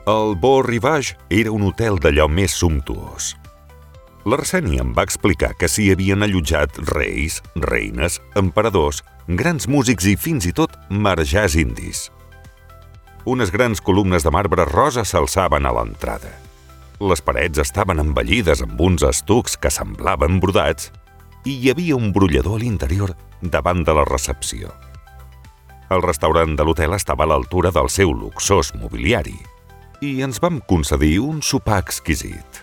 El Beau Rivage era un hotel d'allò més sumptuós. L'Arseni em va explicar que s'hi havien allotjat reis, reines, emperadors, grans músics i fins i tot marjars indis. Unes grans columnes de marbre rosa s'alçaven a l'entrada. Les parets estaven embellides amb uns estucs que semblaven brodats i hi havia un brollador a l'interior davant de la recepció. El restaurant de l'hotel estava a l'altura del seu luxós mobiliari i ens vam concedir un sopar exquisit.